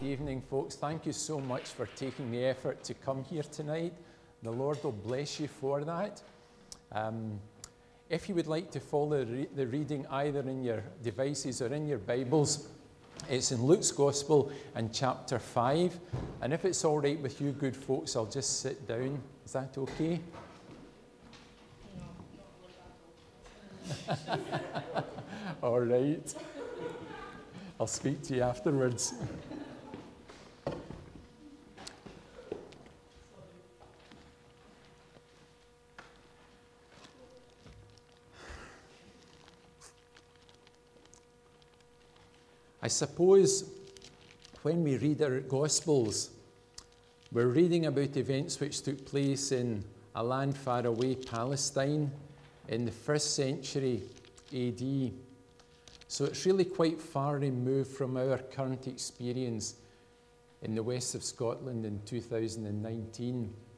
Good evening, folks. Thank you so much for taking the effort to come here tonight. The Lord will bless you for that. If you would like to follow the reading either in your devices or in your Bibles, it's in Luke's Gospel and chapter 5. And if it's all right with you good folks, I'll just sit down. Is that okay? All right. I'll speak to you afterwards. I suppose when we read our Gospels, we're reading about events which took place in a land far away, Palestine, in the 1st century AD. So it's really quite far removed from our current experience in the west of Scotland in 2019.